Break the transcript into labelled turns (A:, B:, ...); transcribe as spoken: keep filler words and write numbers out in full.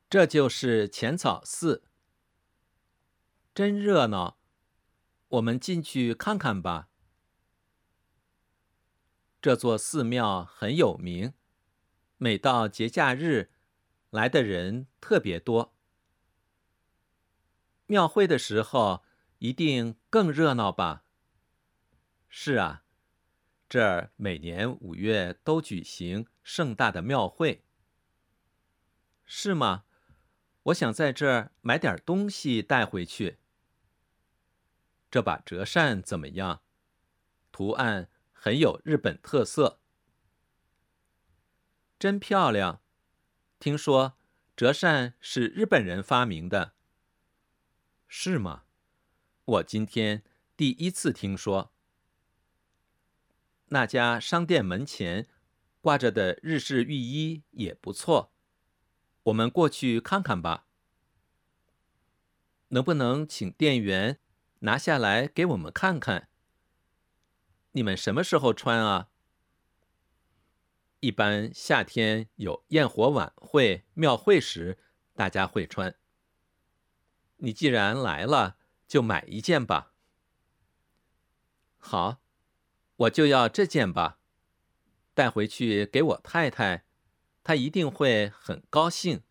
A: 这就是浅草寺，真热闹，我们进去看看吧。这座寺庙很有名，每到节假日，来的人特别多。庙会的时候一定更热闹吧？是啊，这儿每年五月都举行盛大的庙会。是吗？我想在这儿买点东西带回去。这把折扇怎么样？图案很有日本特色。真漂亮。听说折扇是日本人发明的。是吗？我今天第一次听说。那家商店门前挂着的日式浴衣也不错，我们过去看看吧。能不能请店员拿下来给我们看看？你们什么时候穿啊？一般夏天有焰火晚会、庙会时，大家会穿。你既然来了，就买一件吧。好，我就要这件吧，带回去给我太太，她一定会很高兴。